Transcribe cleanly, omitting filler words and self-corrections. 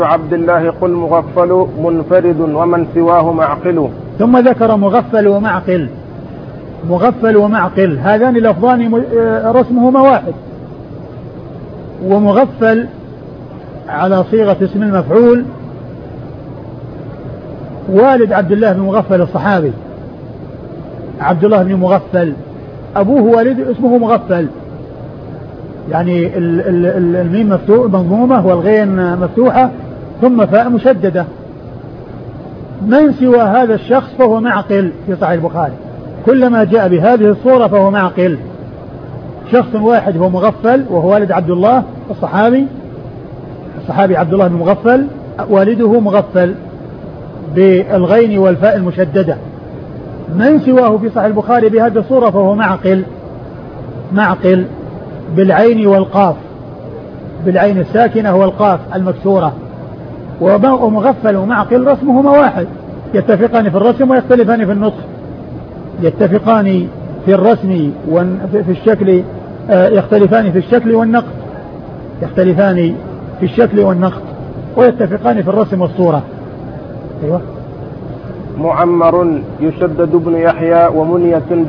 عبد الله قل مغفل منفرد ومن سواه معقل. ثم ذكر مغفل ومعقل. مغفل ومعقل هذان لفظان رسمهما واحد. ومغفل على صيغة اسم المفعول والد عبد الله بن مغفل الصحابي، عبد الله بن مغفل أبوه والد اسمه مغفل، يعني الميم مضمومة والغين مفتوحة ثم فاء مشددة. من سوى هذا الشخص فهو معقل في صحيح البخاري، كلما جاء بهذه الصورة فهو معقل. شخص واحد هو مغفل وهو والد عبد الله الصحابي عبد الله بن مغفل، والده مغفل بالغين والفاء المشددة. من سواه في صحيح البخاري بهذه الصورة فهو معقل بالعين والقاف، بالعين الساكنة والقاف المكسورة. ومغفل ومعقل رسمهما واحد، يتفقان في الرسم ويختلفان في النطق، يتفقان في الرسم وفي الشكل، يختلفان في الشكل والنقط، ويتفقان في الرسم والصورة. أيوة. معمر يشدد بن يحيى ومنية